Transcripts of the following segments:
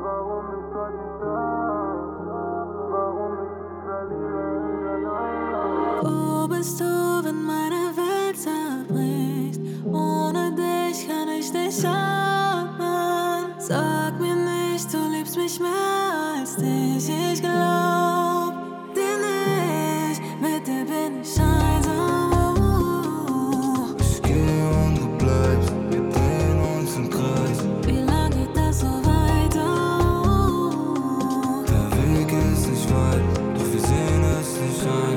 warum ich heute nicht da, warum ich dich verliere in der Nacht. Wo bist du, wenn meine Welt zerbricht? Ohne dich kann ich nicht atmen. Sag mir nicht, du liebst mich mehr als dich. Ich glaub dir nicht, mit dir bin ich einsam. Ich gehe und du bleibst, wir drehen uns im Kreis. Wie lang geht das so weiter? Der Weg ist nicht weit, doch wir sehen es nicht ein.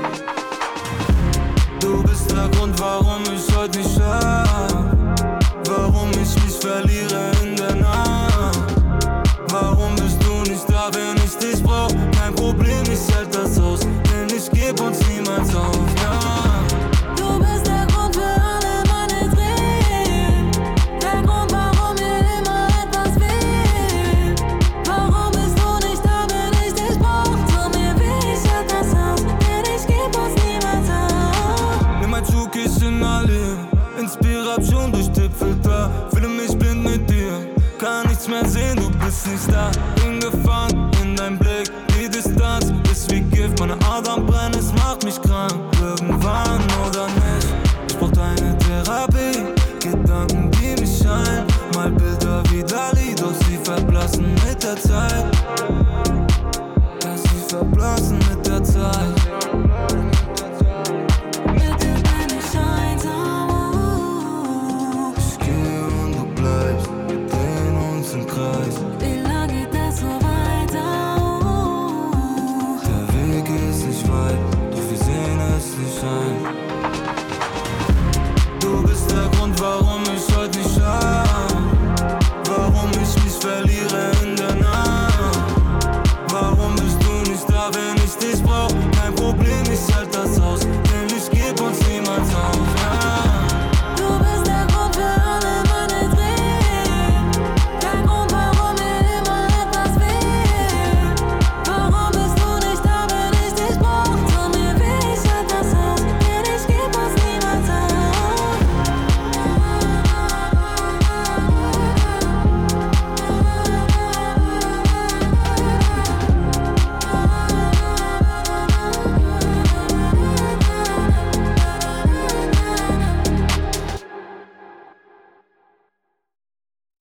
Du bist der Grund, warum ich heute nicht schlaf, warum ich mich verliere in der Nacht. Warum bist du nicht da, wenn ich dich brauch? Kein Problem, ich halt das aus, denn ich geb uns niemals auf, ja. Du bist der Grund für alle meine Tränen, der Grund, warum mir immer etwas fehlt. Warum bist du nicht da, wenn ich dich brauch? Tu mir weh, ich halt das aus, denn ich geb uns niemals auf. Nimm ein Zugkissen alle, Inspiration durch Tippfilter. Fühle mich blind mit dir, kann nichts mehr sehen, du bist nicht da. Bin gefangen in dein Blick, die Distanz ist wie Gift. Meine Adern brennen, es macht mich krank. Irgendwann oder nicht, ich brauch deine Therapie. Gedanken, die mich ein, mal Bilder wie Dali, doch sie verblassen mit der Zeit.